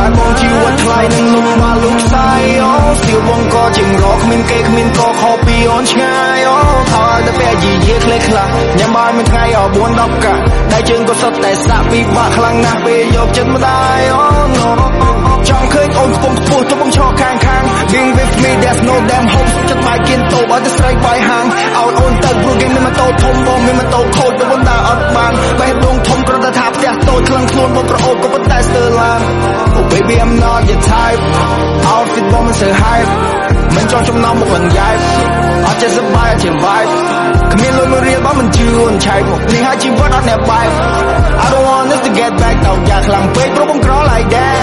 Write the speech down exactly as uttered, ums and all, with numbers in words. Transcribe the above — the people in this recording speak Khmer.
តែបងជីវិតថ្លៃនឹងលំបាកលំសាយអូស្ទៀវបងក៏ជាងរកគ្មានគេគ្មានក៏ខុសពីអូនឆ្ងាយអូថយតែពេលយីយាខ្លះខ្លះញ៉ាំបាយមួយថ្ងៃអស់bốnដប់កាដៃជើងក៏សុទ្ធតែសាក់ពីបាក់ខ្លាំងណាស់ពេលយកចិត្តម្ដាយអូ ចង់ឃើញអូនខ្ពង់ខ្ពស់ទៅបងឈរខាងខាង Being with me there's no damn hope ចិត្តបាយគៀនតូបឲ្យទៅស្រីបាយហាងឲ្យអូនទៅព្រោះគេមានម៉ូតូធំបងមានម៉ូតូខូចទៅបងដើរអត់បានបេះដូងធំគ្រាន់តែថាផ្ទះតូចខ្លាំងខ្លួនបងក្រអូបក៏ប៉ុន្តែស្ទើរឡាន Oh baby I'm not your type Outfit បងមិនសូវ hype មិនចង់ចំណងមកលងយ៉ែបអត់ចេះសប្បាយអត់ជា vibe គ្មានលុយមួយរៀលបងមិនជឿអូនឆែកមកនេះហើយជីវិតអត់អ្នកបែប I don't want us to get back តោកយ៉ាខ្លាំងពេកព្រោះបងក្រ like that